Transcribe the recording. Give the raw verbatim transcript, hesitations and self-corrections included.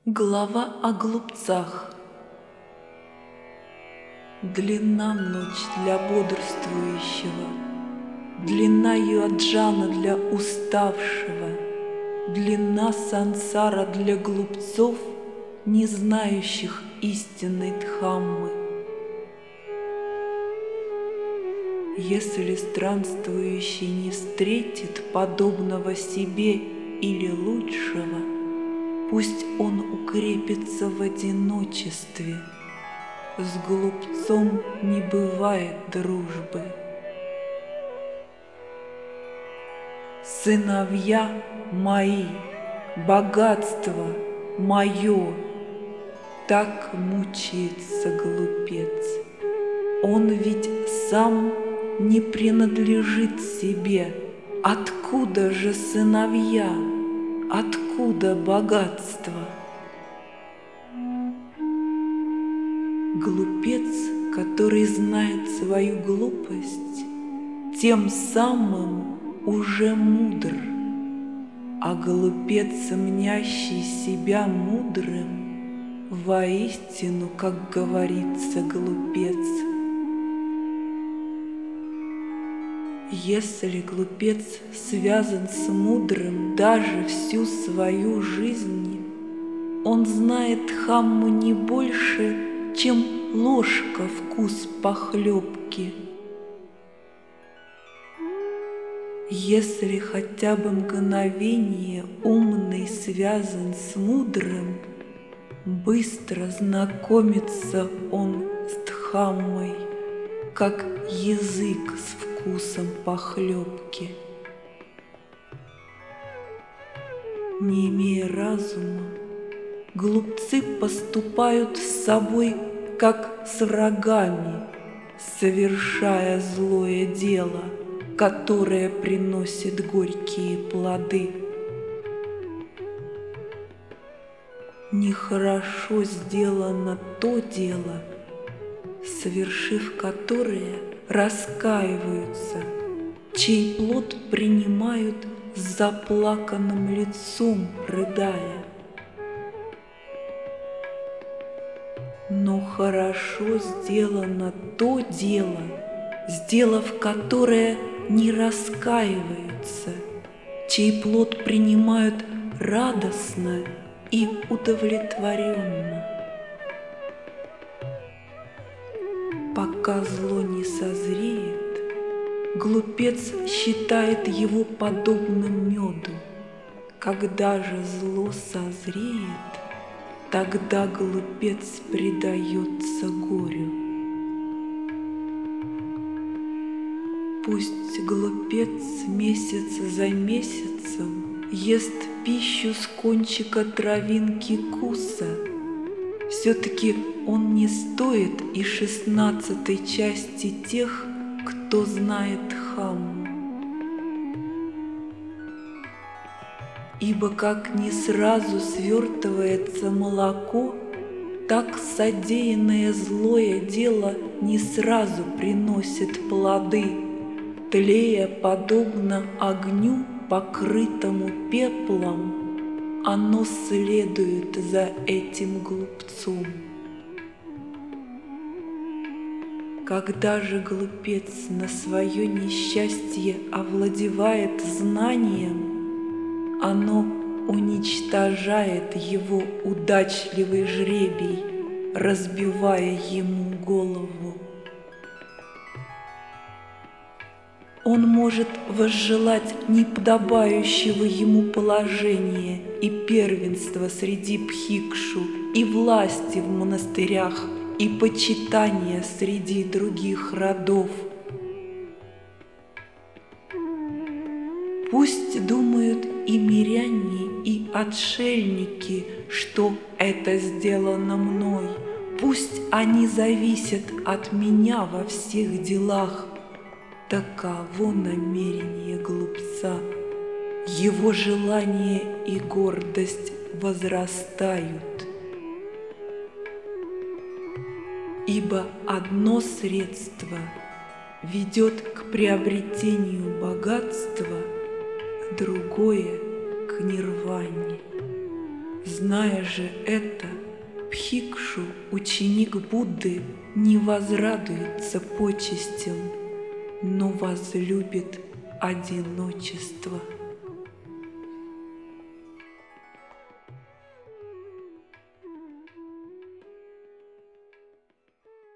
Глава о глупцах. Длинна ночь для бодрствующего, длинна юаджана для уставшего, длинна сансара для глупцов, не знающих истинной Дхаммы. Если странствующий не встретит подобного себе или лучшего, пусть он укрепится в одиночестве. С глупцом не бывает дружбы. Сыновья мои, богатство мое, так мучается глупец. Он ведь сам не принадлежит себе. Откуда же сыновья? Откуда богатство? Глупец, который знает свою глупость, тем самым уже мудр, а глупец, мнящий себя мудрым, воистину, как говорится, глупец. Если глупец связан с мудрым даже всю свою жизнь, он знает Дхамму не больше, чем ложка вкус похлебки. Если хотя бы мгновение умный связан с мудрым, быстро знакомится он с Дхаммой, как язык с вкусом похлебки. Не имея разума, глупцы поступают с собой, как с врагами, совершая злое дело, которое приносит горькие плоды. Нехорошо сделано то дело, совершив которое раскаиваются, чей плод принимают с заплаканным лицом, рыдая. Но хорошо сделано то дело, сделав которое не раскаиваются, чей плод принимают радостно и удовлетворенно. Пока зло не созреет, глупец считает его подобным меду. Когда же зло созреет, тогда глупец предается горю. Пусть глупец месяц за месяцем ест пищу с кончика травинки куса, все-таки он не стоит и шестнадцатой части тех, кто знает Дхамму. Ибо как не сразу свертывается молоко, так содеянное злое дело не сразу приносит плоды, тлея подобно огню, покрытому пеплом. Оно следует за этим глупцом. Когда же глупец на свое несчастье овладевает знанием, оно уничтожает его удачливый жребий, разбивая ему голову. Он может возжелать неподобающего ему положения и первенства среди бхикшу, и власти в монастырях, и почитания среди других родов. Пусть думают и миряне, и отшельники, что это сделано мной. Пусть они зависят от меня во всех делах. Таково намерение глупца. Его желание и гордость возрастают. Ибо одно средство ведет к приобретению богатства, другое — к нирване. Зная же это, Бхикшу, ученик Будды, не возрадуется почестям, но возлюбит одиночество.